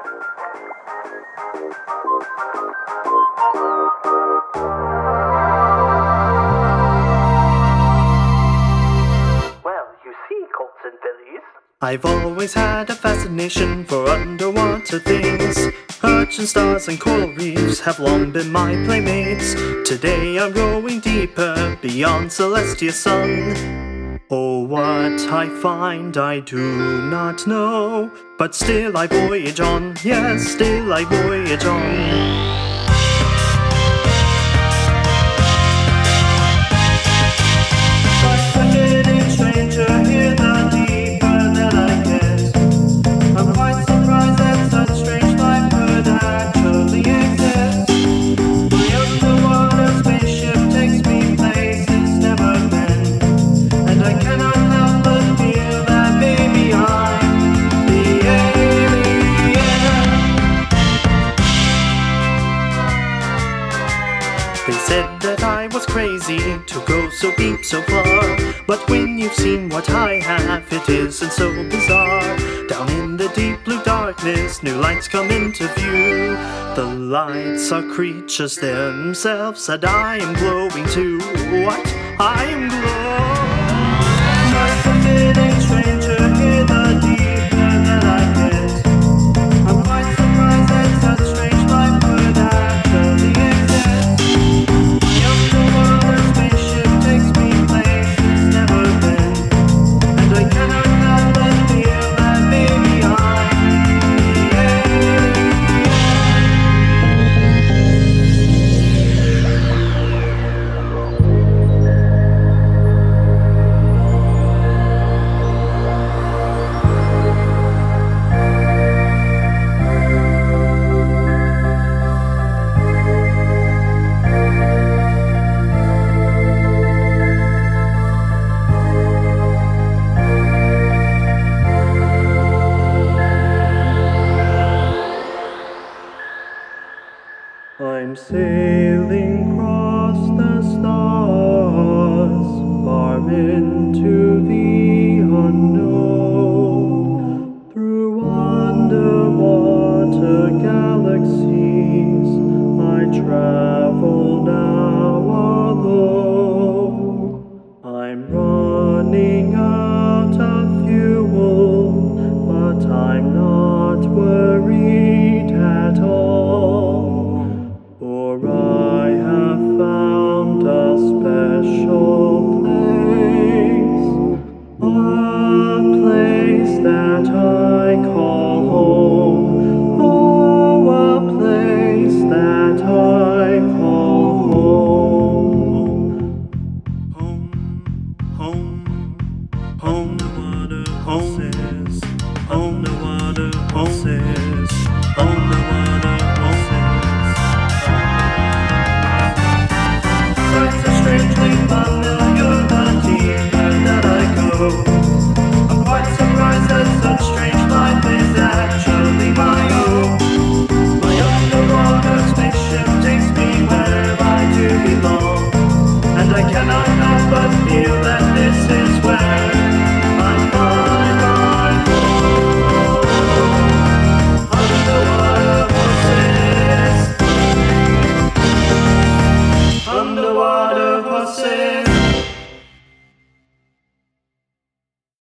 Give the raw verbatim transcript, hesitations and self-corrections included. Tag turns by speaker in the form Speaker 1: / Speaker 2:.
Speaker 1: Well, you see, Colts and Fillies,
Speaker 2: I've always had a fascination for underwater things. Ocean stars and coral reefs have long been my playmates. Today I'm going deeper beyond Celestia sun. Oh, what I find I do not know, but still I voyage on, yes, still I voyage on. They said that I was crazy to go so deep so far, but when you've seen what I have, it isn't so bizarre. Down in the deep blue darkness, new lights come into view. The lights are creatures themselves, and I am glowing too. What? I am glowing. Like a fitting stranger, hear the deeper that I get. I'm quite surprised that such strange life could actually exist. I'm sailing across the stars, far into the unknown, through underwater galaxies. I travel now alone. I'm running out of fuel, but I'm not worried at all. For I have found a special place, a place that I call home. Oh, a place that I call home. Home, home, home, the water, home is, home, the water, home is, home, the water, home is. Strangely familiar, the deeper that I go. I'm quite surprised that such strange life is actually my own. My underwater spaceship takes me where I do belong, and I cannot help but feel that this is where I find my home. Underwater horses, underwater horses.